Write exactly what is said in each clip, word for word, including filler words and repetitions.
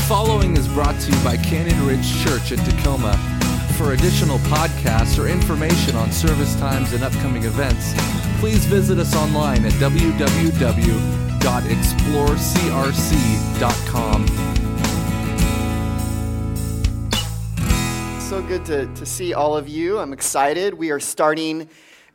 following is brought to you by Canyon Ridge Church in Tacoma. For additional podcasts or information on service times and upcoming events, please visit us online at w w w dot explore c r c dot com. So good to, to see all of you. I'm excited. We are starting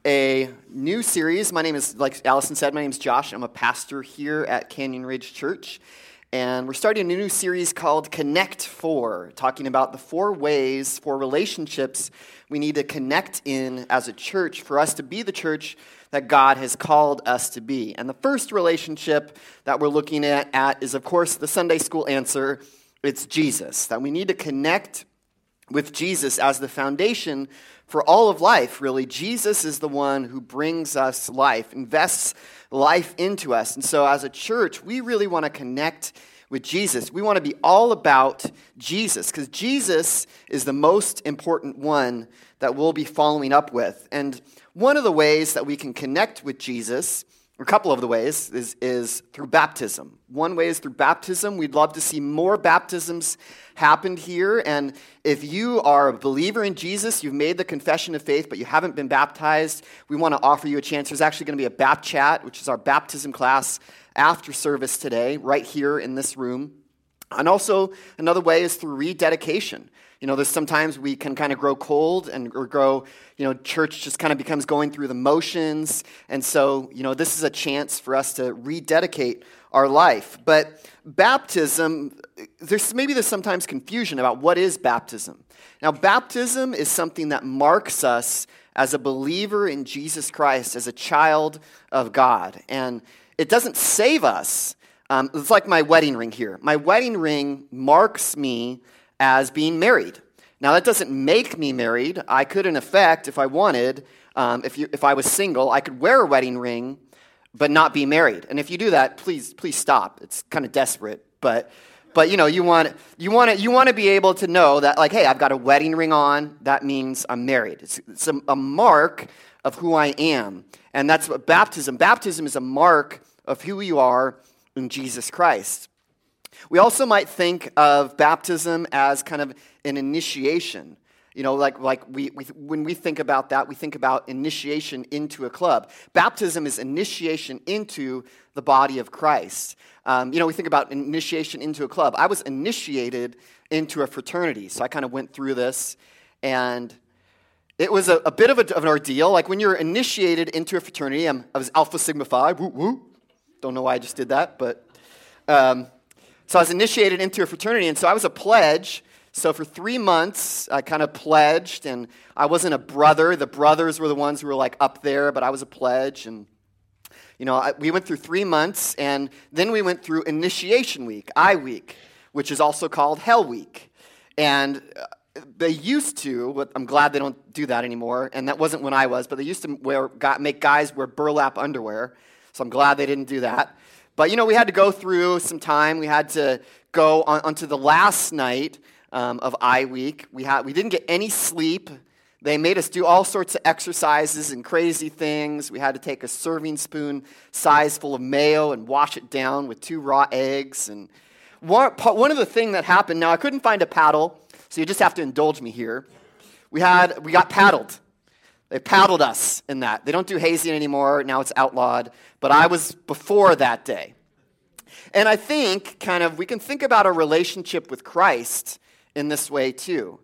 a new series. My name is, like Allison said, my name is Josh. I'm a pastor here at Canyon Ridge Church. And we're starting a new series called Connect Four, talking about the four ways, four relationships we need to connect in as a church for us to be the church that God has called us to be. And the first relationship that we're looking at, at is, of course, the Sunday school answer. It's Jesus, that we need to connect with Jesus as the foundation for all of life, really. Jesus is the one who brings us life, invests life into us. And so as a church, we really want to connect with Jesus. We want to be all about Jesus, because Jesus is the most important one that we'll be following up with. And one of the ways that we can connect with Jesus, a couple of the ways, is, is through baptism. One way is through baptism. We'd love to see more baptisms happen here. And if you are a believer in Jesus, you've made the confession of faith, but you haven't been baptized, we want to offer you a chance. There's actually going to be a Bap Chat, which is our baptism class after service today, right here in this room. And also, another way is through rededication. You know, there's sometimes we can kind of grow cold and or grow, you know, church just kind of becomes going through the motions. And so, you know, this is a chance for us to rededicate our life. But baptism, there's maybe there's sometimes confusion about what is baptism. Now, baptism is something that marks us as a believer in Jesus Christ, as a child of God. And it doesn't save us. Um, it's like my wedding ring here. My wedding ring marks me as being married. Now, that doesn't make me married. I could, in effect, if I wanted, um, if you, if I was single, I could wear a wedding ring, but not be married. And if you do that, please, please stop. It's kind of desperate, but, but you know, you want, you want to, you want to be able to know that, like, hey, I've got a wedding ring on. That means I'm married. It's, it's a, a mark of who I am, and that's what baptism. Baptism is a mark of who you are in Jesus Christ. We also might think of baptism as kind of an initiation. You know, like like we, we when we think about that, we think about initiation into a club. Baptism is initiation into the body of Christ. Um, you know, we think about initiation into a club. I was initiated into a fraternity, so I kind of went through this, and it was a, a bit of, a, of an ordeal. Like when you're initiated into a fraternity, I'm, I was Alpha Sigma Phi, woo woo. Don't know why I just did that, but... Um, So I was initiated into a fraternity, and so I was a pledge. So for three months, I kind of pledged, and I wasn't a brother. The brothers were the ones who were like up there, but I was a pledge. And, you know, I, we went through three months, and then we went through Initiation Week, I Week, which is also called Hell Week. And they used to, but I'm glad they don't do that anymore, and that wasn't when I was, but they used to wear, got, make guys wear burlap underwear, so I'm glad they didn't do that. But, you know, we had to go through some time. We had to go on, onto the last night um, of I Week. We had we didn't get any sleep. They made us do all sorts of exercises and crazy things. We had to take a serving spoon size full of mayo and wash it down with two raw eggs. And one, one of the things that happened, now I couldn't find a paddle, so you just have to indulge me here. We had we got paddled. They paddled us in that. They don't do hazing anymore. Now it's outlawed. But I was before that day. And I think kind of we can think about our relationship with Christ in this way too.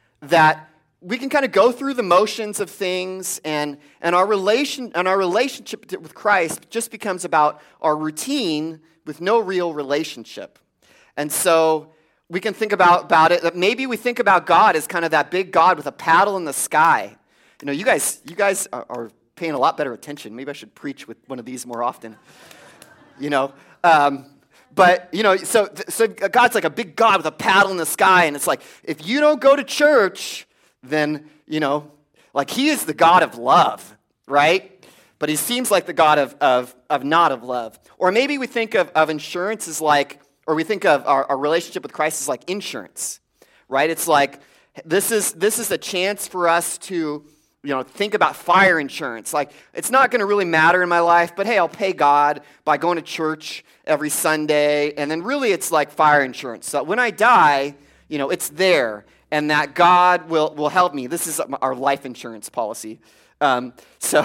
That we can kind of go through the motions of things, and, and our relation and our relationship with Christ just becomes about our routine with no real relationship. And so we can think about, about it that maybe we think about God as kind of that big God with a paddle in the sky. You know, you guys, you guys are, are paying a lot better attention. Maybe I should preach with one of these more often. You know, um, but you know, so so God's like a big God with a paddle in the sky, and it's like if you don't go to church, then you know, like He is the God of love, right? But He seems like the God of of of not of love. Or maybe we think of of insurance as like, or we think of our, our relationship with Christ as like insurance, right? It's like this is this is a chance for us to you know, think about fire insurance. Like, it's not going to really matter in my life, but hey, I'll pay God by going to church every Sunday. And then really it's like fire insurance. So when I die, you know, it's there, and that God will, will help me. This is our life insurance policy. Um, so,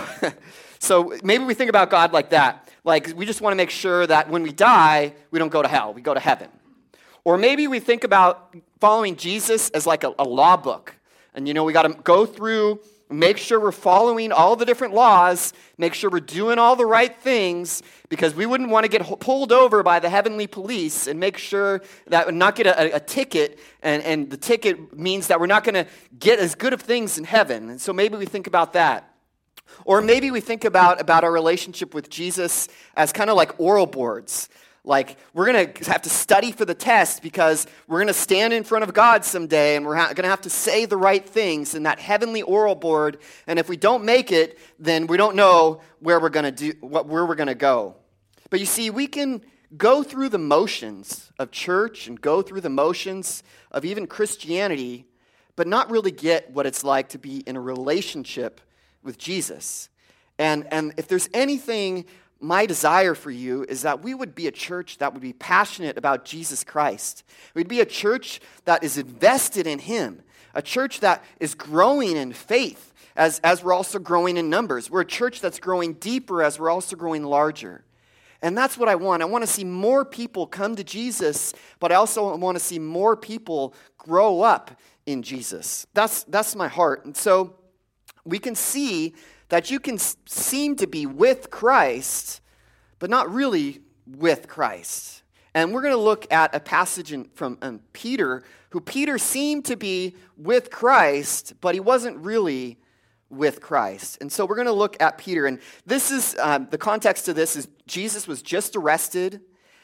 so maybe we think about God like that. Like, we just want to make sure that when we die, we don't go to hell, we go to heaven. Or maybe we think about following Jesus as like a, a law book. And, you know, we got to go through, make sure we're following all the different laws, make sure we're doing all the right things, because we wouldn't want to get pulled over by the heavenly police, and make sure that we not get a, a ticket, and, and the ticket means that we're not going to get as good of things in heaven. And so maybe we think about that. Or maybe we think about, about our relationship with Jesus as kind of like oral boards. Like, we're going to have to study for the test because we're going to stand in front of God someday, and we're ha- going to have to say the right things in that heavenly oral board. And if we don't make it, then we don't know where we're going to do what where we're going to go. But you see, we can go through the motions of church and go through the motions of even Christianity, but not really get what it's like to be in a relationship with Jesus. And and if there's anything, my desire for you is that we would be a church that would be passionate about Jesus Christ. We'd be a church that is invested in him, a church that is growing in faith as, as we're also growing in numbers. We're a church that's growing deeper as we're also growing larger. And that's what I want. I want to see more people come to Jesus, but I also want to see more people grow up in Jesus. That's, that's my heart. And so we can see that you can seem to be with Christ, but not really with Christ. And we're going to look at a passage in, from um, Peter, who Peter seemed to be with Christ, but he wasn't really with Christ. And so we're going to look at Peter. And this is, um, the context of this is Jesus was just arrested,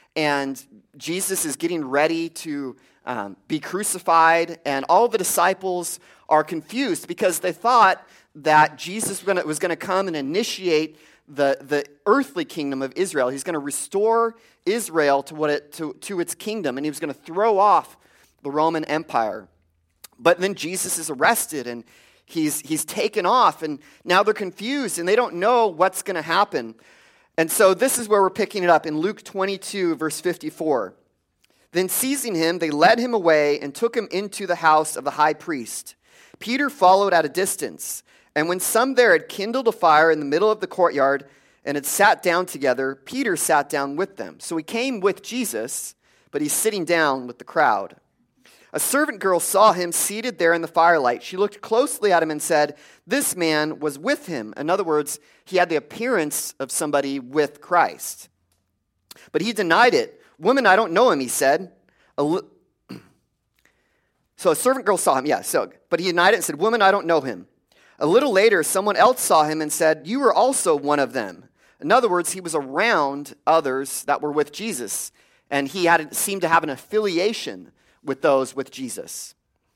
and Jesus is getting ready to um, be crucified, and all the disciples are confused because they thought that Jesus was going to come and initiate the, the earthly kingdom of Israel. He's going to restore Israel to what it to, to its kingdom, and he was going to throw off the Roman Empire. But then Jesus is arrested, and he's he's taken off, and now they're confused, and they don't know what's going to happen. And so this is where we're picking it up in Luke twenty-two, verse fifty-four. Then seizing him, they led him away and took him into the house of the high priest. Peter followed at a distance. And when some there had kindled a fire in the middle of the courtyard and had sat down together, Peter sat down with them. So he came with Jesus, but he's sitting down with the crowd. A servant girl saw him seated there in the firelight. She looked closely at him and said, "This man was with him." In other words, he had the appearance of somebody with Christ. But he denied it. "Woman, I don't know him," he said. A li- so a servant girl saw him, yeah, so, but he denied it and said, "Woman, I don't know him." A little later, someone else saw him and said, "You are also one of them." In other words, he was around others that were with Jesus, and he had seemed to have an affiliation with those with Jesus.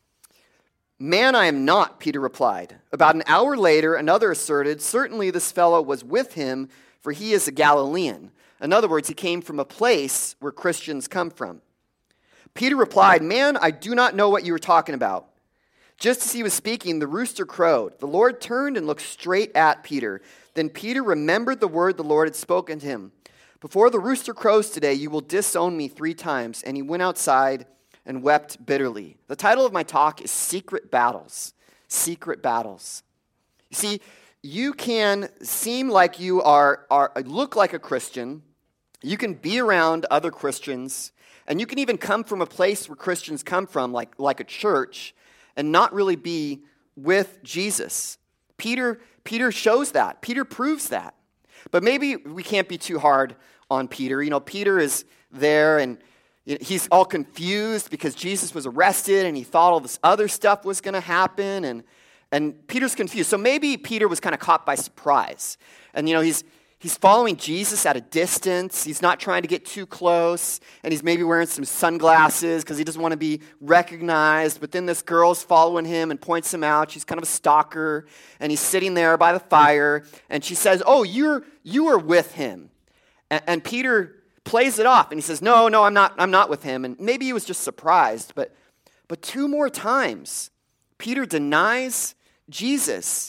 "Man, I am not," Peter replied. About an hour later, another asserted, "Certainly this fellow was with him, for he is a Galilean." In other words, he came from a place where Christians come from. Peter replied, "Man, I do not know what you are talking about." Just as he was speaking, the rooster crowed. The Lord turned and looked straight at Peter. Then Peter remembered the word the Lord had spoken to him. "Before the rooster crows today, you will disown me three times." And he went outside and wept bitterly. The title of my talk is Secret Battles. Secret Battles. You see, you can seem like you are, are look like a Christian. You can be around other Christians. And you can even come from a place where Christians come from, like, like a church, and not really be with Jesus. Peter, Peter shows that. Peter proves that. But maybe we can't be too hard on Peter. You know, Peter is there, and he's all confused because Jesus was arrested, and he thought all this other stuff was going to happen, and and Peter's confused. So maybe Peter was kind of caught by surprise. And, you know, he's He's following Jesus at a distance. He's not trying to get too close. And he's maybe wearing some sunglasses because he doesn't want to be recognized. But then this girl's following him and points him out. She's kind of a stalker. And he's sitting there by the fire. And she says, "Oh, you're you were with him." And, and Peter plays it off. And he says, no, no, I'm not, I'm not with him. And maybe he was just surprised. But, but two more times, Peter denies Jesus.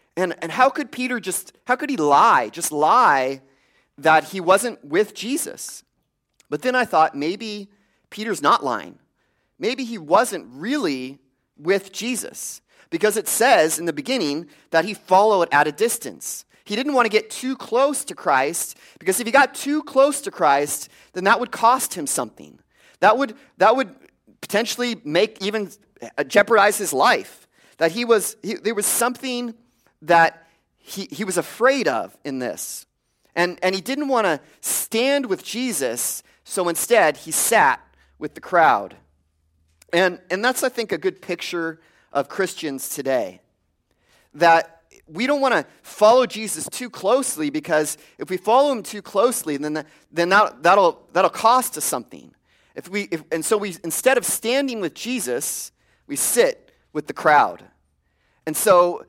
And, and how could Peter just, how could he lie, just lie that he wasn't with Jesus? But then I thought maybe Peter's not lying. Maybe he wasn't really with Jesus, because it says in the beginning that he followed at a distance. He didn't want to get too close to Christ, because if he got too close to Christ, then that would cost him something. That would, that would potentially make even jeopardize his life. That he was, he, there was something that he, he was afraid of in this. And, and he didn't want to stand with Jesus, so instead he sat with the crowd. And, and that's, I think, a good picture of Christians today. That we don't want to follow Jesus too closely, because if we follow him too closely, then, the, then that, that'll, that'll cost us something. If we, if, and so we, instead of standing with Jesus, we sit with the crowd. And so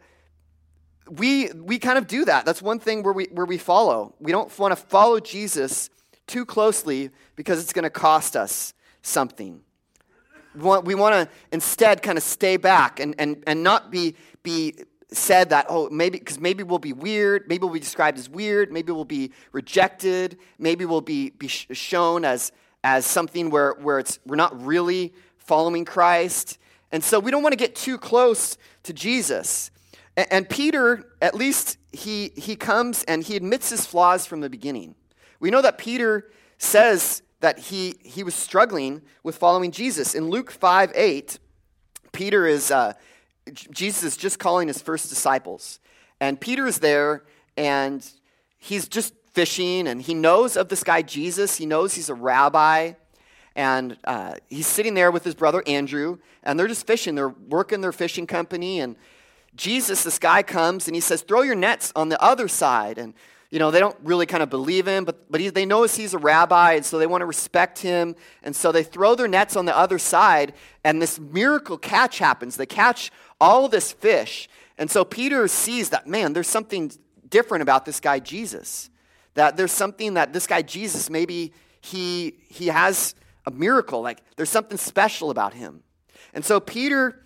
we we kind of do that. That's one thing where we where we follow. We don't want to follow Jesus too closely, because it's going to cost us something. We want, we want to instead kind of stay back and, and, and not be be said that, oh, maybe, because maybe we'll be weird, maybe we'll be described as weird, maybe we'll be rejected, maybe we'll be, be shown as as something where, where it's we're not really following Christ. And so we don't want to get too close to Jesus. And, and Peter, at least he he comes and he admits his flaws from the beginning. We know that Peter says that he he was struggling with following Jesus. In Luke five eight, Peter is, uh, Jesus is just calling his first disciples. And Peter is there, and he's just fishing, and he knows of this guy Jesus. He knows he's a rabbi, and uh, he's sitting there with his brother Andrew, and they're just fishing. They're working their fishing company, and Jesus, this guy comes, and he says, throw your nets on the other side. And, you know, they don't really kind of believe him, but, but he, they know he's a rabbi, and so they want to respect him, and so they throw their nets on the other side, and this miracle catch happens. They catch all this fish, and so Peter sees that, man, there's something different about this guy Jesus. That there's something that this guy Jesus, maybe he he has a miracle, like there's something special about him. And so Peter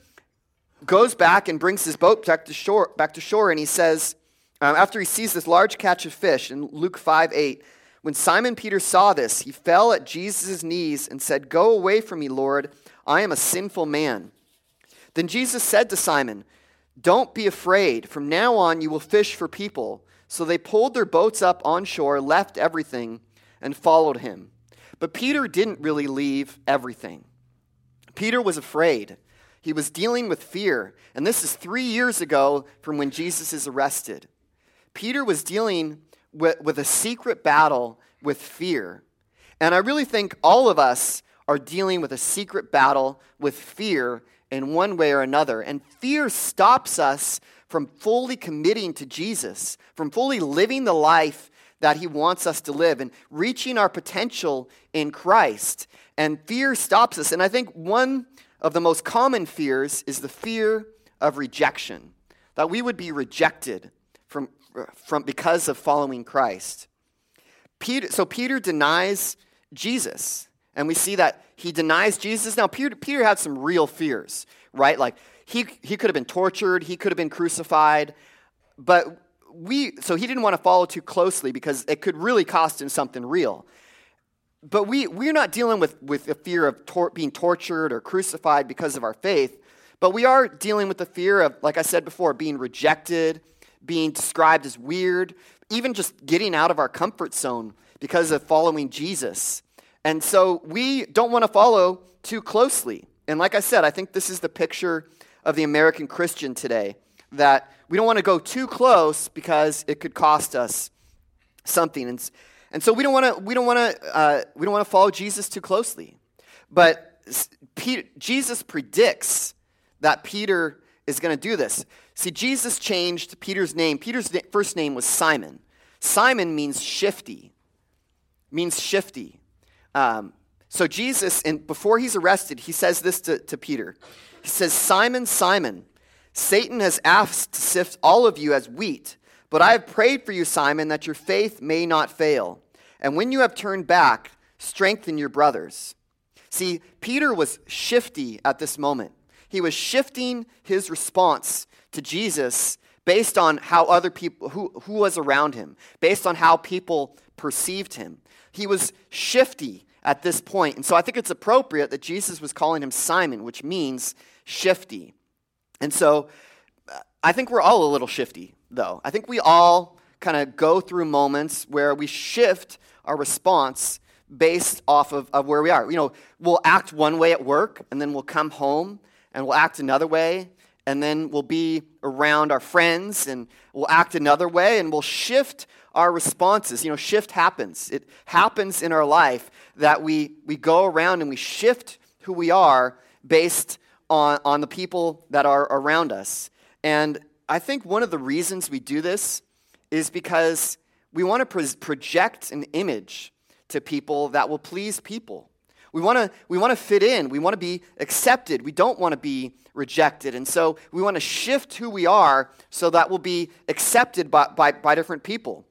goes back and brings his boat back to shore, back to shore, and he says, um, after he sees this large catch of fish in Luke five eight, when Simon Peter saw this, he fell at Jesus' knees and said, go away from me, Lord, I am a sinful man. Then Jesus said to Simon, don't be afraid, from now on you will fish for people. So they pulled their boats up on shore, left everything, and followed him. But Peter didn't really leave everything. Peter was afraid. He was dealing with fear. And this is three years ago from when Jesus is arrested. Peter was dealing with, with a secret battle with fear. And I really think all of us are dealing with a secret battle with fear in one way or another. And fear stops us from fully committing to Jesus, from fully living the life that he wants us to live and reaching our potential in Christ. And fear stops us. And I think one of the most common fears is the fear of rejection, that we would be rejected from, from because of following Christ. Peter, so Peter denies Jesus. And we see that he denies Jesus. Now, Peter, Peter had some real fears, right? Like, he, he could have been tortured. He could have been crucified. But we, so he didn't want to follow too closely because it could really cost him something real. But we, we're not dealing with, with the fear of tor- being tortured or crucified because of our faith. But we are dealing with the fear of, like I said before, being rejected, being described as weird, even just getting out of our comfort zone because of following Jesus. And so we don't want to follow too closely. And like I said, I think this is the picture of the American Christian today, that we don't want to go too close because it could cost us something. And, and so we don't want to we don't want to uh, we don't want to follow Jesus too closely. But Peter, Jesus predicts that Peter is going to do this. See, Jesus changed Peter's name. Peter's first name was Simon. Simon means shifty. Means shifty. Um, so Jesus, and before he's arrested, he says this to, to Peter. He says, Simon, Simon, Satan has asked to sift all of you as wheat, but I have prayed for you, Simon, that your faith may not fail. And when you have turned back, strengthen your brothers. See, Peter was shifty at this moment. He was shifting his response to Jesus based on how other people, who, who was around him, based on how people perceived him. He was shifty at this point. And so I think it's appropriate that Jesus was calling him Simon, which means shifty. And so I think we're all a little shifty, though. I think we all kind of go through moments where we shift our response based off of, of where we are. You know, we'll act one way at work, and then we'll come home, and we'll act another way, and then we'll be around our friends, and we'll act another way, and we'll shift our responses. You know, shift happens. It happens in our life that we, we go around and we shift who we are based on, on the people that are around us. And I think one of the reasons we do this is because we want to pro- project an image to people that will please people. We want to we want to fit in. We want to be accepted. We don't want to be rejected. And so we want to shift who we are so that we'll be accepted by, by, by different people.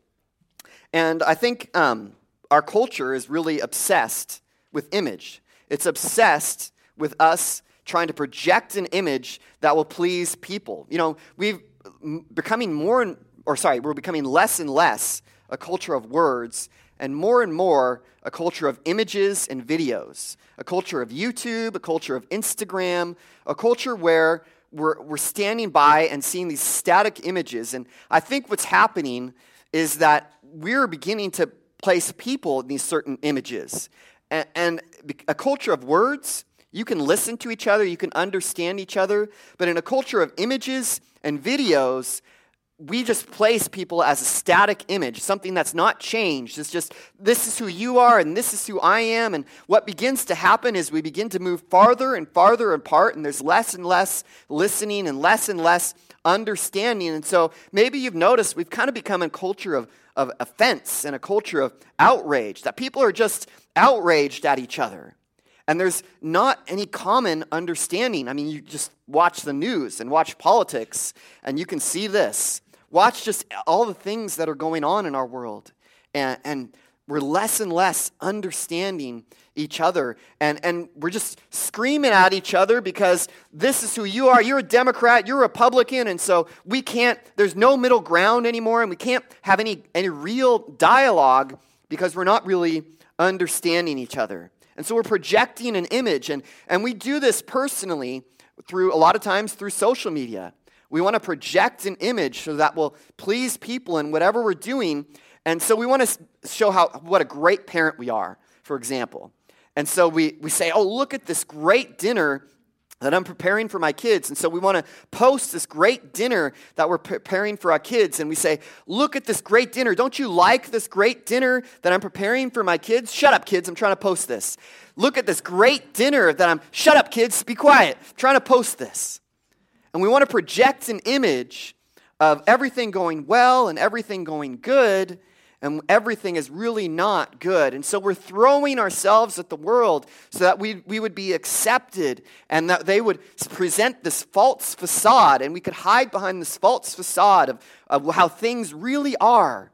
And I think um, our culture is really obsessed with image. It's obsessed with us trying to project an image that will please people. You know, we've becoming more, and, or sorry, we're becoming less and less a culture of words, and more and more a culture of images and videos, a culture of YouTube, a culture of Instagram, a culture where we're, we're standing by and seeing these static images. And I think what's happening is that we're beginning to place people in these certain images. And, and a culture of words, you can listen to each other, you can understand each other, but in a culture of images and videos, we just place people as a static image, something that's not changed. It's just, this is who you are and this is who I am. And what begins to happen is we begin to move farther and farther apart, and there's less and less listening and less and less understanding. And so maybe you've noticed we've kind of become a culture of, of offense and a culture of outrage, that people are just outraged at each other. And there's not any common understanding. I mean, you just watch the news and watch politics, and you can see this. Watch just all the things that are going on in our world. And, and we're less and less understanding each other. And, and we're just screaming at each other because this is who you are. You're a Democrat, you're a Republican, and so we can't, there's no middle ground anymore, and we can't have any, any real dialogue because we're not really understanding each other. And so we're projecting an image, and, and we do this personally through, a lot of times, through social media. We want to project an image so that will please people in whatever we're doing. And so we want to show how what a great parent we are, for example. And so we, we say, oh, look at this great dinner that I'm preparing for my kids. And so we want to post this great dinner that we're preparing for our kids. And we say, look at this great dinner. Don't you like this great dinner that I'm preparing for my kids? Shut up, kids. I'm trying to post this. Look at this great dinner that I'm, shut up, kids. Be quiet. I'm trying to post this. And we want to project an image of everything going well and everything going good, and everything is really not good. And so we're throwing ourselves at the world so that we, we would be accepted and that they would present this false facade, and we could hide behind this false facade of, of how things really are.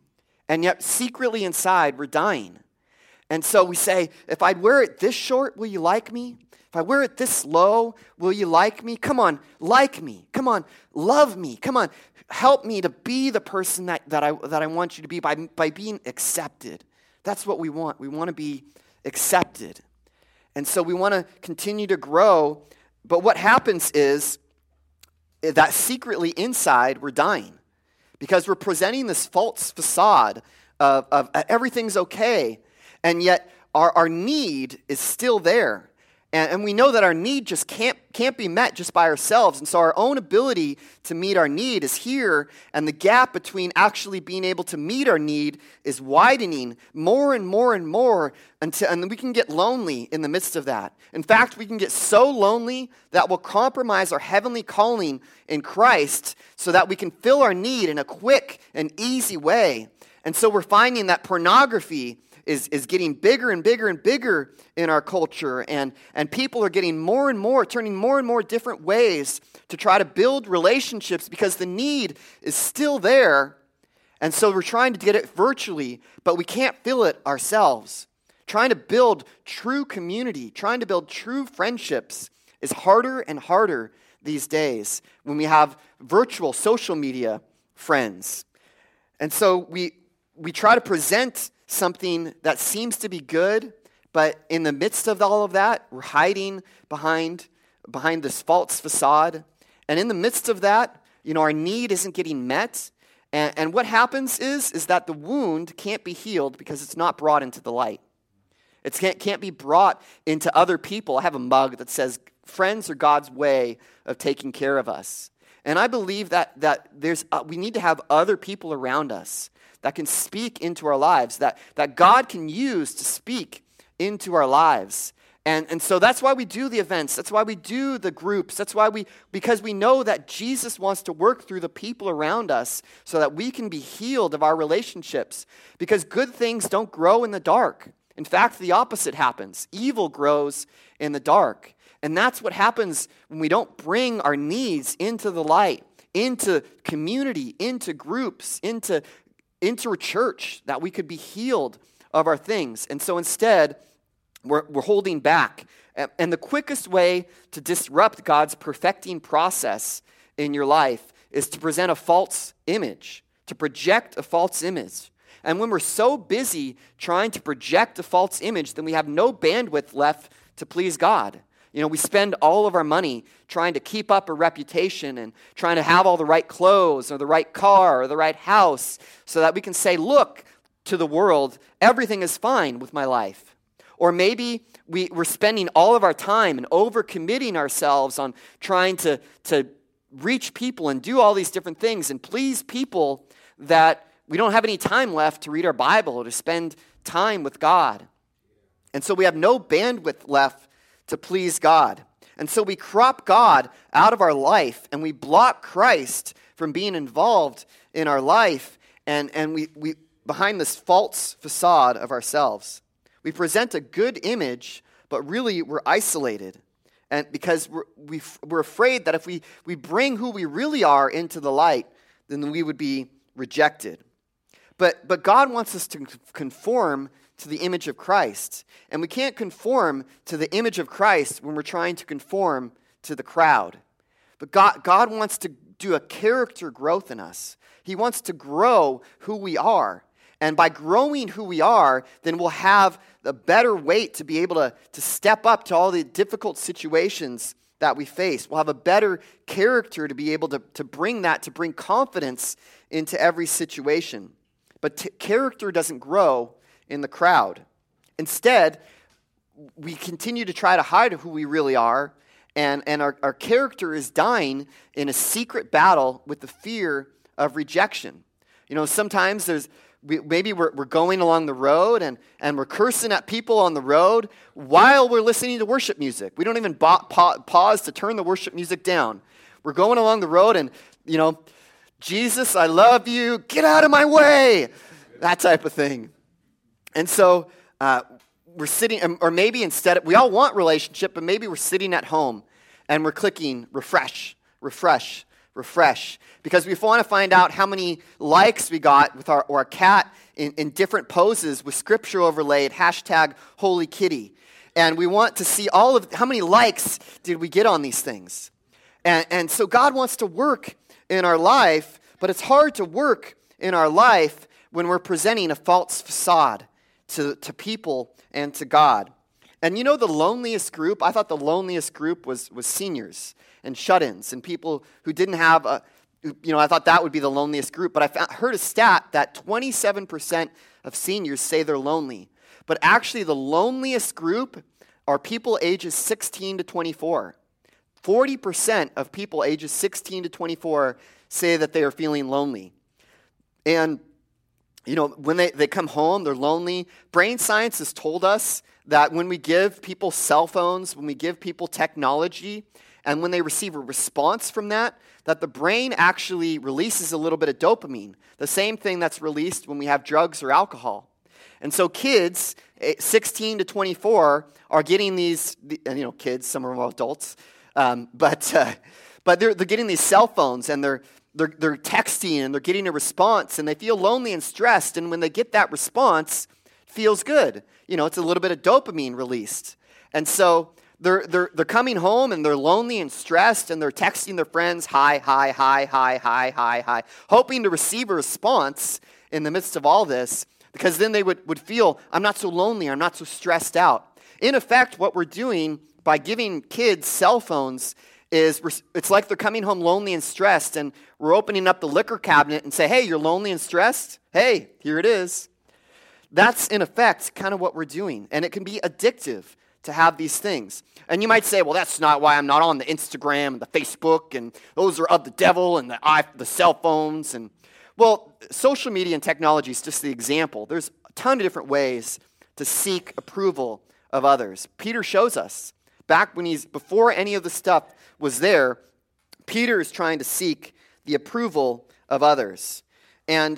And yet secretly inside, we're dying. And so we say, if I wear it this short, will you like me? If I wear it this low, will you like me? Come on, like me. Come on, love me. Come on, help me to be the person that, that I that I want you to be by, by being accepted. That's what we want. We want to be accepted. And so we want to continue to grow. But what happens is that secretly inside, we're dying. Because we're presenting this false facade of, of everything's okay. And yet our, our need is still there. And, and we know that our need just can't, can't be met just by ourselves. And so our own ability to meet our need is here. And the gap between actually being able to meet our need is widening more and more and more. Until, and we can get lonely in the midst of that. In fact, we can get so lonely that we'll compromise our heavenly calling in Christ so that we can fill our need in a quick and easy way. And so we're finding that pornography is, is getting bigger and bigger and bigger in our culture. And, and people are getting more and more, turning more and more different ways to try to build relationships because the need is still there. And so we're trying to get it virtually, but we can't feel it ourselves. Trying to build true community, trying to build true friendships is harder and harder these days when we have virtual social media friends. And so we we try to present something that seems to be good, but in the midst of all of that, we're hiding behind behind this false facade. And in the midst of that, you know, our need isn't getting met. And, and what happens is, is that the wound can't be healed because it's not brought into the light. It can't, can't be brought into other people. I have a mug that says, friends are God's way of taking care of us. And I believe that that there's uh, we need to have other people around us that can speak into our lives, that, that God can use to speak into our lives. And, and so that's why we do the events. That's why we do the groups. That's why we, because we know that Jesus wants to work through the people around us so that we can be healed of our relationships. Because good things don't grow in the dark. In fact, the opposite happens. Evil grows in the dark. And that's what happens when we don't bring our needs into the light, into community, into groups, into, into a church, that we could be healed of our things. And so instead, We're, we're holding back. And the quickest way to disrupt God's perfecting process in your life is to present a false image, to project a false image. And when we're so busy trying to project a false image, then we have no bandwidth left to please God. You know, we spend all of our money trying to keep up a reputation and trying to have all the right clothes or the right car or the right house so that we can say, look to the world, everything is fine with my life. Or maybe we, we're spending all of our time and overcommitting ourselves on trying to, to reach people and do all these different things and please people that we don't have any time left to read our Bible or to spend time with God. And so we have no bandwidth left to please God. And so we crop God out of our life and we block Christ from being involved in our life and, and we, we behind this false facade of ourselves. We present a good image, but really we're isolated. And because we're, we, we're afraid that if we, we bring who we really are into the light, then we would be rejected. But, but God wants us to conform to the image of Christ. And we can't conform to the image of Christ when we're trying to conform to the crowd. But God, God wants to do a character growth in us. He wants to grow who we are. And by growing who we are, then we'll have a better weight to be able to, to step up to all the difficult situations that we face. We'll have a better character to be able to, to bring that, to bring confidence into every situation. But t- character doesn't grow in the crowd. Instead, we continue to try to hide who we really are, and, and our, our character is dying in a secret battle with the fear of rejection. You know, sometimes there's We, maybe we're, we're going along the road and, and we're cursing at people on the road while we're listening to worship music. We don't even ba- pa- pause to turn the worship music down. We're going along the road and, you know, Jesus, I love you, get out of my way, that type of thing. And so uh, we're sitting, or maybe instead, of, we all want relationship, but maybe we're sitting at home and we're clicking refresh, refresh, refresh, because we want to find out how many likes we got with our, our cat in, in different poses with scripture overlaid, hashtag Holy Kitty. And we want to see all of, how many likes did we get on these things? And, and so God wants to work in our life, but it's hard to work in our life when we're presenting a false facade to, to people and to God. And you know the loneliest group? I thought the loneliest group was, was seniors and shut-ins and people who didn't have a, you know, I thought that would be the loneliest group. But I found, heard a stat that twenty-seven percent of seniors say they're lonely. But actually the loneliest group are people ages sixteen to twenty-four. forty percent of people ages sixteen to twenty-four say that they are feeling lonely. And, you know, when they, they come home, they're lonely. Brain science has told us that when we give people cell phones, when we give people technology, and when they receive a response from that, that the brain actually releases a little bit of dopamine, the same thing that's released when we have drugs or alcohol. And so kids, sixteen to twenty-four, are getting these, you know, kids, some are adults, um, but uh, but they're they're getting these cell phones and they're they're they're texting and they're getting a response and they feel lonely and stressed. And when they get that response, it feels good. You know, it's a little bit of dopamine released. And so they're, they're, they're coming home and they're lonely and stressed and they're texting their friends, hi, hi, hi, hi, hi, hi, hi, hoping to receive a response in the midst of all this, because then they would, would feel, I'm not so lonely, I'm not so stressed out. In effect, what we're doing by giving kids cell phones is we're, it's like they're coming home lonely and stressed, and we're opening up the liquor cabinet and say, hey, you're lonely and stressed? Hey, here it is. That's, in effect, kind of what we're doing, and it can be addictive to have these things. And you might say, well, that's not why I'm not on the Instagram and the Facebook, and those are of the devil, and the, the cell phones. And well, social media and technology is just the example. There's a ton of different ways to seek approval of others. Peter shows us, back when he's, before any of the stuff was there, Peter is trying to seek the approval of others. And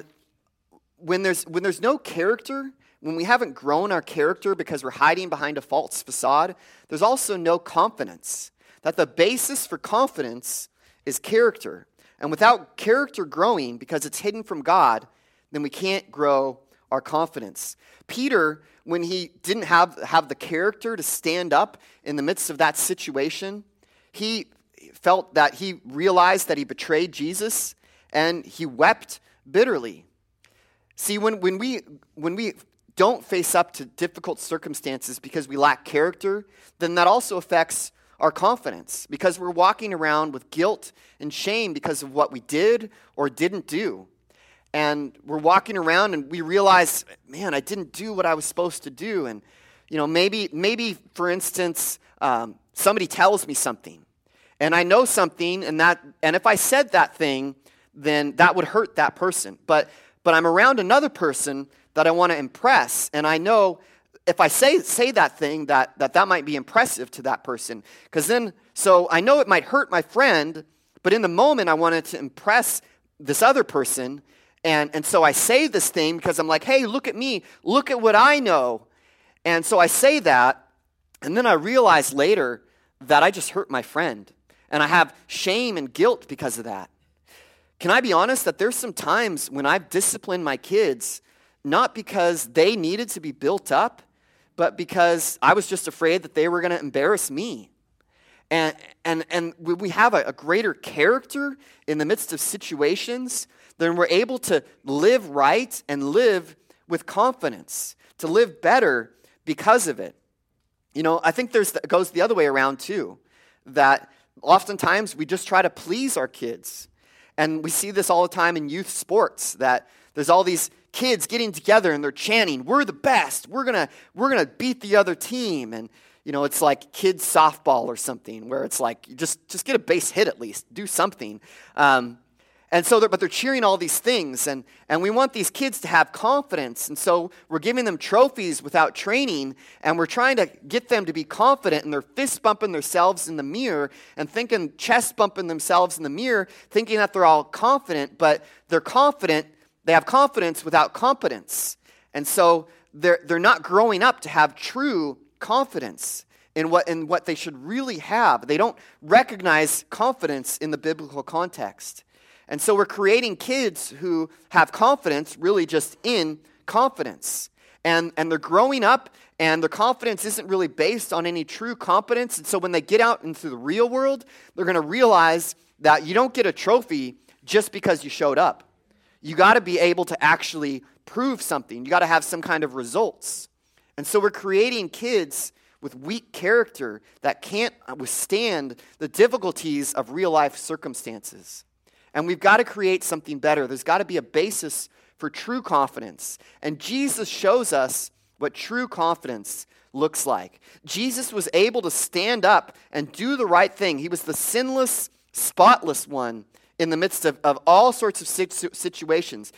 when there's when there's no character, when we haven't grown our character because we're hiding behind a false facade, there's also no confidence. That the basis for confidence is character. And without character growing, because it's hidden from God, then we can't grow our confidence. Peter, when he didn't have, have the character to stand up in the midst of that situation, he felt that he realized that he betrayed Jesus, and he wept bitterly. See, when, when we when we don't face up to difficult circumstances because we lack character, then that also affects our confidence, because we're walking around with guilt and shame because of what we did or didn't do. And we're walking around and we realize, man, I didn't do what I was supposed to do. And, you know, maybe, maybe for instance, um, somebody tells me something, and I know something, and that, and if I said that thing, then that would hurt that person. But But I'm around another person that I want to impress, and I know if I say say that thing, that that, that might be impressive to that person. Because then, so I know it might hurt my friend, but in the moment I wanted to impress this other person, and, and so I say this thing because I'm like, hey, look at me, look at what I know. And so I say that, and then I realize later that I just hurt my friend, and I have shame and guilt because of that. Can I be honest that there's some times when I've disciplined my kids, not because they needed to be built up, but because I was just afraid that they were going to embarrass me. And and and when we have a, a greater character in the midst of situations, then we're able to live right and live with confidence, to live better because of it. You know, I think there's it goes the other way around too, that oftentimes we just try to please our kids. And we see this all the time in youth sports, that there's all these kids getting together and they're chanting, we're the best, we're gonna we're gonna beat the other team. And you know, it's like kids softball or something, where it's like, just, just get a base hit at least, do something. Um, and so, they're, but they're cheering all these things, and, and we want these kids to have confidence, and so we're giving them trophies without training, and we're trying to get them to be confident, and they're fist bumping themselves in the mirror, and thinking, chest bumping themselves in the mirror, thinking that they're all confident, but they're confident, they have confidence without competence. And so they're, they're not growing up to have true confidence in what, in what they should really have. They don't recognize confidence in the biblical context. And so we're creating kids who have confidence really just in confidence. And, and they're growing up, and their confidence isn't really based on any true competence. And so when they get out into the real world, they're going to realize that you don't get a trophy just because you showed up. You got to be able to actually prove something. You got to have some kind of results. And so we're creating kids with weak character that can't withstand the difficulties of real-life circumstances. And we've got to create something better. There's got to be a basis for true confidence. And Jesus shows us what true confidence looks like. Jesus was able to stand up and do the right thing. He was the sinless, spotless one in the midst of, of all sorts of situations.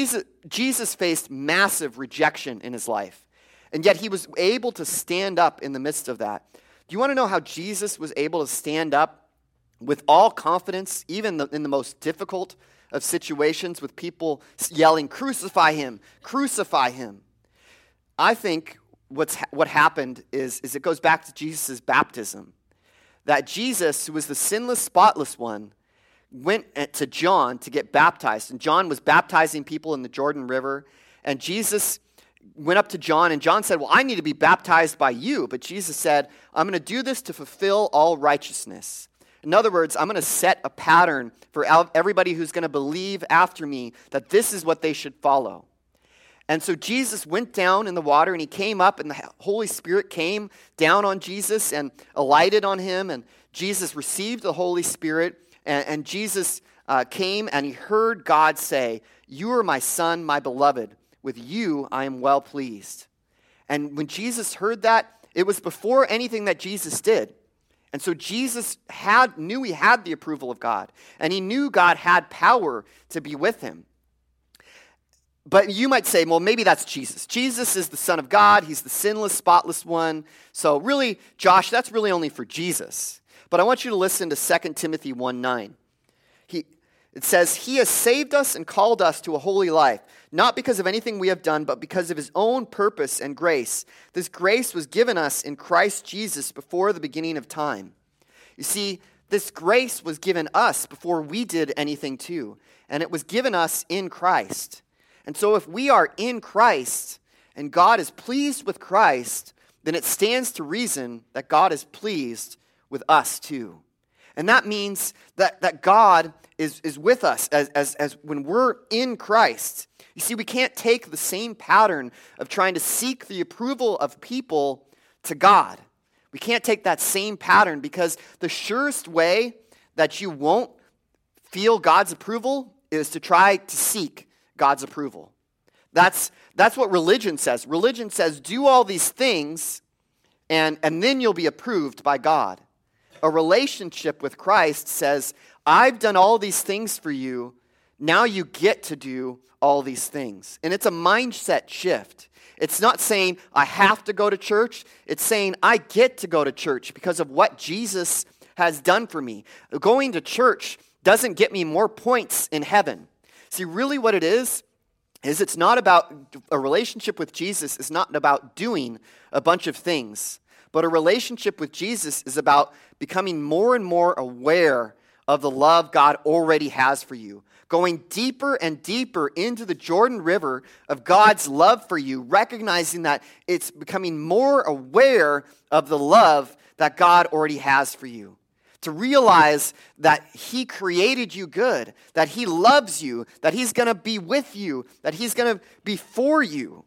Jesus faced massive rejection in his life. And yet he was able to stand up in the midst of that. Do you want to know how Jesus was able to stand up with all confidence, even the, in the most difficult of situations, with people yelling, crucify him, crucify him? I think what's ha- what happened is, is it goes back to Jesus' baptism. That Jesus, who was the sinless, spotless one, went to John to get baptized. And John was baptizing people in the Jordan River. And Jesus went up to John, and John said, well, I need to be baptized by you. But Jesus said, I'm going to do this to fulfill all righteousness. In other words, I'm going to set a pattern for everybody who's going to believe after me that this is what they should follow. And so Jesus went down in the water, and he came up, and the Holy Spirit came down on Jesus and alighted on him, and Jesus received the Holy Spirit, and, and Jesus uh, came, and he heard God say, you are my son, my beloved. With you I am well pleased. And when Jesus heard that, it was before anything that Jesus did. And so Jesus had knew he had the approval of God, and he knew God had power to be with him. But you might say, well, maybe that's Jesus. Jesus is the Son of God. He's the sinless, spotless one. So really, Josh, that's really only for Jesus. But I want you to listen to Second Timothy one nine. He, it says, he has saved us and called us to a holy life, not because of anything we have done, but because of his own purpose and grace. This grace was given us in Christ Jesus before the beginning of time. You see, this grace was given us before we did anything too, and it was given us in Christ. And so if we are in Christ and God is pleased with Christ, then it stands to reason that God is pleased with us too. And that means that, that God is, is with us as, as, as when we're in Christ. You see, we can't take the same pattern of trying to seek the approval of people to God. We can't take that same pattern, because the surest way that you won't feel God's approval is to try to seek God's approval. That's, that's what religion says. Religion says, do all these things, and, and then you'll be approved by God. A relationship with Christ says, I've done all these things for you, now you get to do all these things. And it's a mindset shift. It's not saying, I have to go to church. It's saying, I get to go to church because of what Jesus has done for me. Going to church doesn't get me more points in heaven. See, really what it is, is it's not about, a relationship with Jesus is not about doing a bunch of things, but a relationship with Jesus is about becoming more and more aware of the love God already has for you, going deeper and deeper into the Jordan River of God's love for you, recognizing that it's becoming more aware of the love that God already has for you. To realize that he created you good, that he loves you, that he's going to be with you, that he's going to be for you.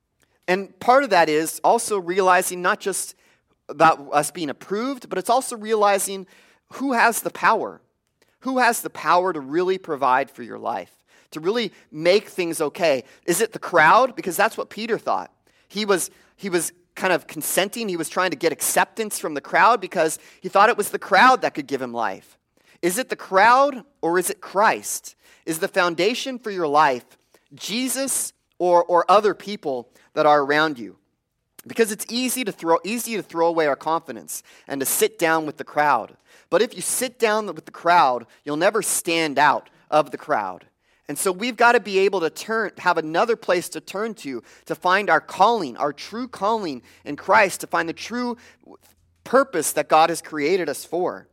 And part of that is also realizing not just about us being approved, but it's also realizing who has the power. Who has the power to really provide for your life, to really make things okay? Is it the crowd? Because that's what Peter thought. He was, he was kind of consenting. He was trying to get acceptance from the crowd because he thought it was the crowd that could give him life. Is it the crowd or is it Christ? Is the foundation for your life Jesus or, or other people that are around you? Because it's easy to throw easy to throw away our confidence and to sit down with the crowd. But if you sit down with the crowd, you'll never stand out of the crowd. And so we've got to be able to turn, have another place to turn to, to find our calling, our true calling in Christ, to find the true purpose that God has created us for.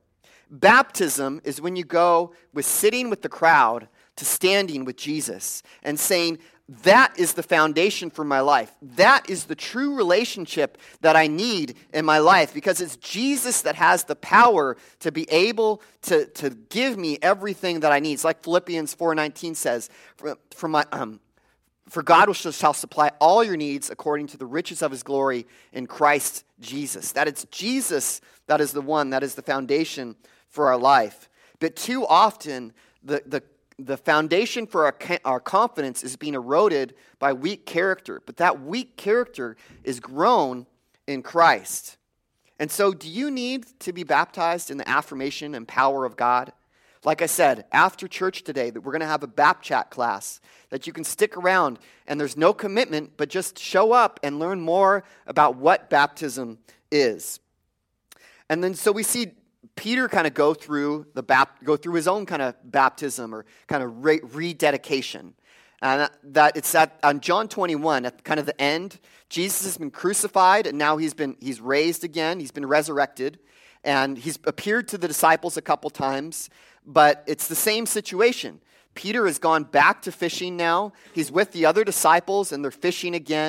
Baptism is when you go with sitting with the crowd to standing with Jesus and saying, that is the foundation for my life. That is the true relationship that I need in my life, because it's Jesus that has the power to be able to, to give me everything that I need. It's like Philippians four nineteen says, for, for, my, um, for God shall supply all your needs according to the riches of his glory in Christ Jesus. That it's Jesus that is the one, that is the foundation for our life. But too often, the, the The foundation for our, our confidence is being eroded by weak character. But that weak character is grown in Christ. And so do you need to be baptized in the affirmation and power of God? Like I said, after church today, that we're going to have a Bap Chat class that you can stick around, and there's no commitment, but just show up and learn more about what baptism is. And then so we see Peter kind of go through the bap- go through his own kind of baptism or kind of re- rededication. And that it's at on John twenty-one, at kind of the end, Jesus has been crucified, and now he's been he's raised again, he's been resurrected, and he's appeared to the disciples a couple times, but it's the same situation. Peter has gone back to fishing now. He's with the other disciples, and they're fishing again.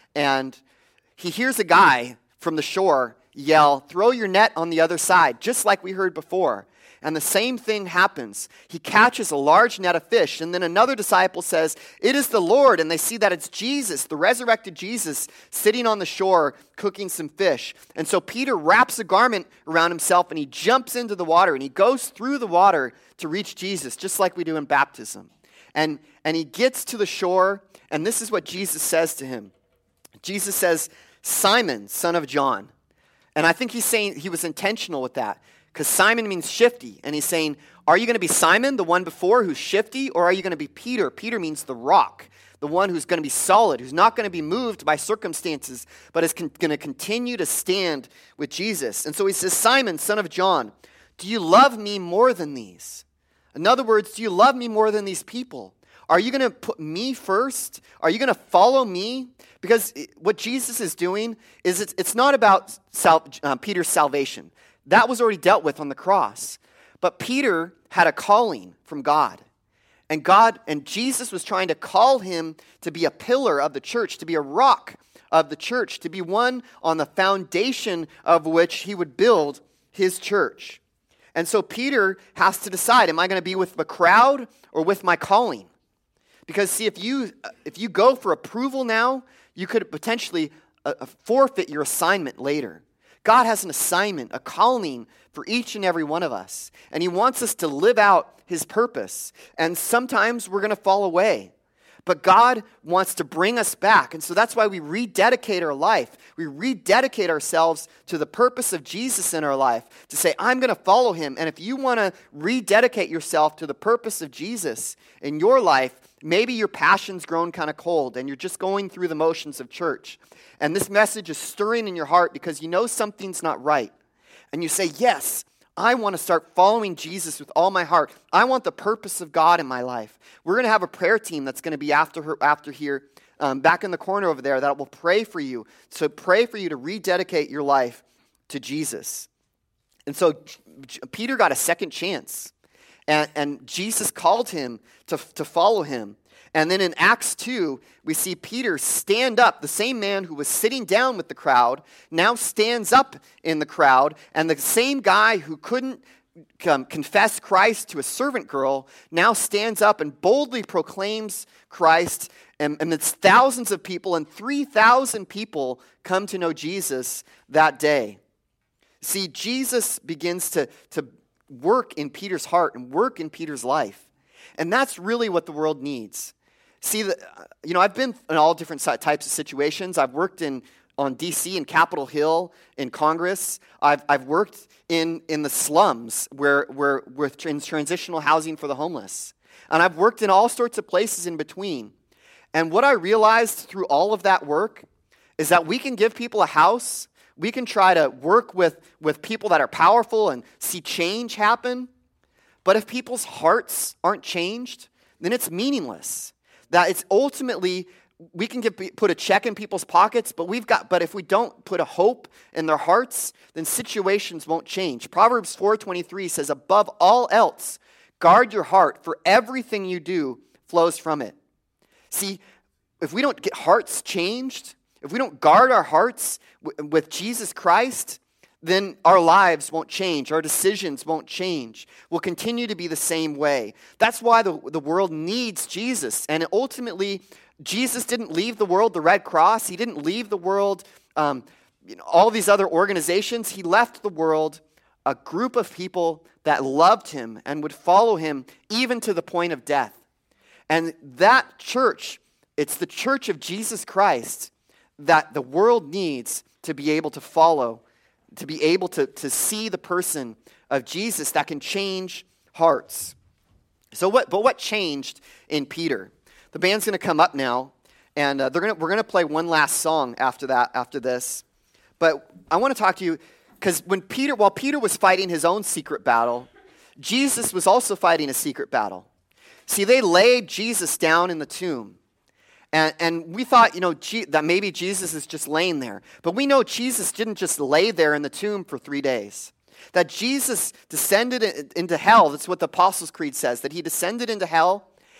and he hears a guy from the shore yell, "Throw your net on the other side," just like we heard before. And the same thing happens. He catches a large net of fish, and then another disciple says, "It is the Lord," and they see that it's Jesus, the resurrected Jesus, sitting on the shore cooking some fish. And so Peter wraps a garment around himself, and he jumps into the water, and he goes through the water to reach Jesus, just like we do in baptism. And, and he gets to the shore, and this is what Jesus says to him. Jesus says, "Simon, son of John." And I think he's saying he was intentional with that, because Simon means shifty. And he's saying, are you going to be Simon, the one before who's shifty, or are you going to be Peter? Peter means the rock, the one who's going to be solid, who's not going to be moved by circumstances, but is con- going to continue to stand with Jesus. And so he says, "Simon, son of John, do you love me more than these?" In other words, do you love me more than these people? Are you going to put me first? Are you going to follow me? Because what Jesus is doing is it's, it's not about sal- uh, Peter's salvation. That was already dealt with on the cross. But Peter had a calling from God. And God and Jesus was trying to call him to be a pillar of the church, to be a rock of the church, to be one on the foundation of which he would build his church. And so Peter has to decide, am I going to be with the crowd or with my calling? Because see, if you if you go for approval now, you could potentially uh, forfeit your assignment later. God has an assignment, a calling for each and every one of us. And he wants us to live out his purpose. And sometimes we're going to fall away. But God wants to bring us back. And so that's why we rededicate our life. We rededicate ourselves to the purpose of Jesus in our life. To say, I'm going to follow him. And if you want to rededicate yourself to the purpose of Jesus in your life, maybe your passion's grown kind of cold and you're just going through the motions of church. And this message is stirring in your heart because you know something's not right. And you say, yes, I want to start following Jesus with all my heart. I want the purpose of God in my life. We're going to have a prayer team that's going to be after her, after here, um, back in the corner over there, that will pray for you. So pray for you to rededicate your life to Jesus. And so Peter got a second chance. And, and Jesus called him to, to follow him. And then in Acts two, we see Peter stand up. The same man who was sitting down with the crowd now stands up in the crowd. And the same guy who couldn't um, confess Christ to a servant girl now stands up and boldly proclaims Christ amidst thousands of people. And three thousand people come to know Jesus that day. See, Jesus begins to, to work in Peter's heart and work in Peter's life. And that's really what the world needs. See, the, you know, I've been in all different types of situations. I've worked in on D C and Capitol Hill in Congress. I've I've worked in, in the slums where where with in transitional housing for the homeless, and I've worked in all sorts of places in between. And what I realized through all of that work is that we can give people a house. We can try to work with with people that are powerful and see change happen. But if people's hearts aren't changed, then it's meaningless. That it's ultimately, we can give, put a check in people's pockets, but we've got. But if we don't put a hope in their hearts, then situations won't change. Proverbs four twenty-three says, above all else, guard your heart, for everything you do flows from it. See, if we don't get hearts changed, if we don't guard our hearts w- with Jesus Christ, then our lives won't change. Our decisions won't change. We'll continue to be the same way. That's why the, the world needs Jesus. And ultimately, Jesus didn't leave the world the Red Cross. He didn't leave the world um, you know, all these other organizations. He left the world a group of people that loved him and would follow him even to the point of death. And that church, it's the church of Jesus Christ that the world needs to be able to follow, to be able to, to see the person of Jesus that can change hearts. So what? But what changed in Peter? The band's going to come up now, and uh, they're going to we're going to play one last song after that, after this. But I want to talk to you because when Peter, while Peter was fighting his own secret battle, Jesus was also fighting a secret battle. See, they laid Jesus down in the tomb. And, and we thought, you know, G- that maybe Jesus is just laying there. But we know Jesus didn't just lay there in the tomb for three days. That Jesus descended in, into hell. That's what the Apostles' Creed says, that he descended into hell.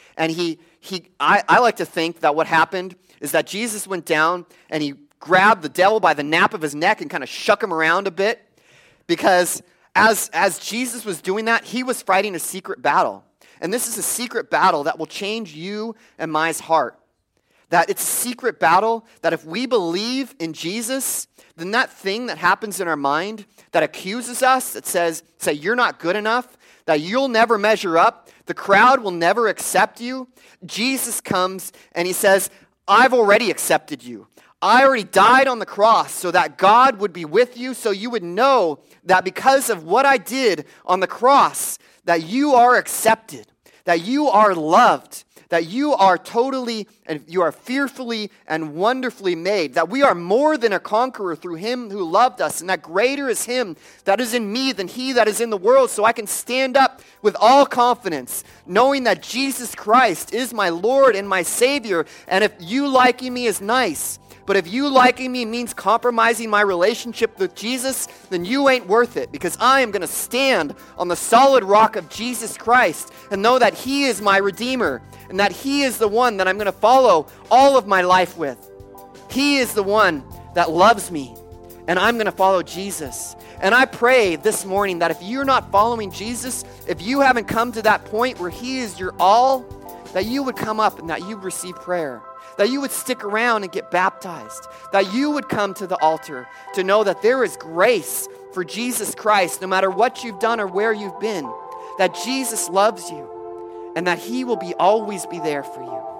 And he, he I, I like to think that what happened is that Jesus went down and he grabbed the devil by the nape of his neck and kind of shook him around a bit. Because as, as Jesus was doing that, he was fighting a secret battle. And this is a secret battle that will change you and my heart. That it's a secret battle that if we believe in Jesus, then that thing that happens in our mind that accuses us, that says, say, you're not good enough, that you'll never measure up, the crowd will never accept you, Jesus comes and he says, I've already accepted you. I already died on the cross so that God would be with you, so you would know that because of what I did on the cross, that you are accepted, that you are loved, that you are totally and you are fearfully and wonderfully made, that we are more than a conqueror through him who loved us, and that greater is him that is in me than he that is in the world. So I can stand up with all confidence, knowing that Jesus Christ is my Lord and my Savior. And if you liking me is nice, but if you liking me means compromising my relationship with Jesus, then you ain't worth it, because I am going to stand on the solid rock of Jesus Christ and know that he is my Redeemer and that he is the one that I'm going to follow all of my life with. He is the one that loves me, and I'm going to follow Jesus. And I pray this morning that if you're not following Jesus, if you haven't come to that point where he is your all, that you would come up and that you would receive prayer. That you would stick around and get baptized. That you would come to the altar to know that there is grace for Jesus Christ, no matter what you've done or where you've been. That Jesus loves you and that he will be always be there for you.